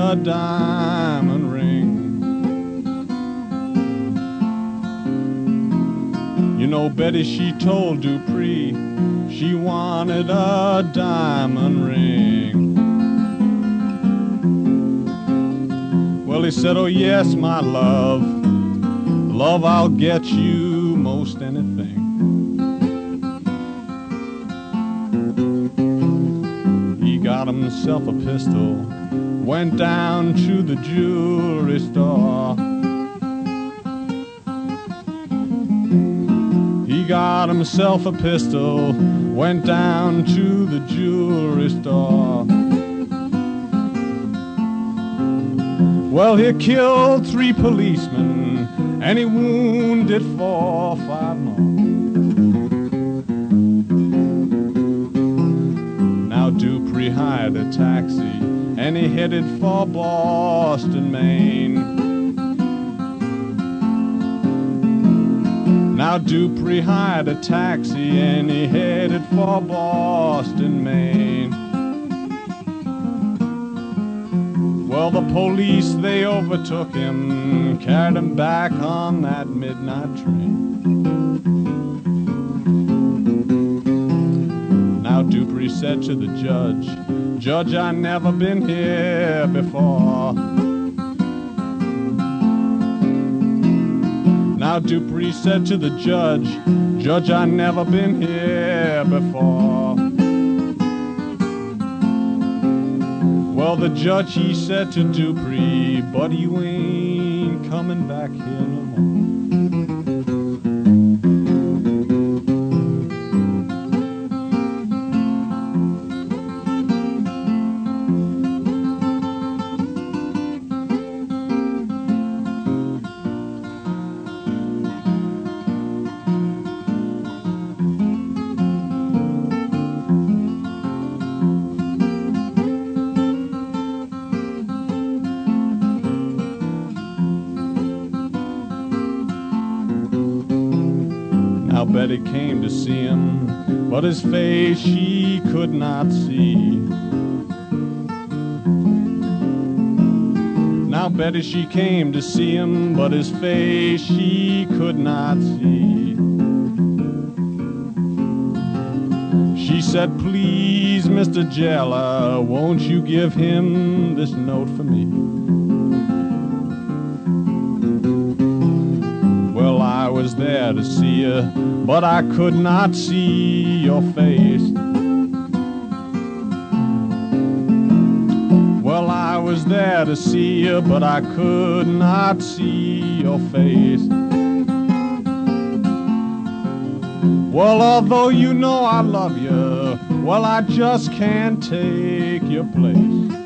a diamond ring. You know, Betty, she told Dupree she wanted a diamond ring. Well, he said, oh yes, my love, love, I'll get you most anything. He got himself a pistol, went down to the jewelry store. He got himself a pistol, went down to the jewelry store. Well, he killed 3 policemen, and he wounded 4 or 5 more. Now Dupree hired a taxi, and he headed for Boston, Maine. Now Dupree hired a taxi, and he headed for Boston, Maine. Well, the police, they overtook him, carried him back on that midnight train. Now Dupree said to the judge, Judge, I never been here before. Now Dupree said to the judge, Judge, I never been here before. Well, the judge, he said to Dupree, buddy, you ain't coming back here no more. Now Betty came to see him, but his face she could not see. Now Betty, she came to see him, but his face she could not see. She said, please, Mr. Jailer, won't you give him this note for me? Well, I was there to see you, but I could not see your face. Well, I was there to see you, but I could not see your face. Well, although you know I love you, well, I just can't take your place.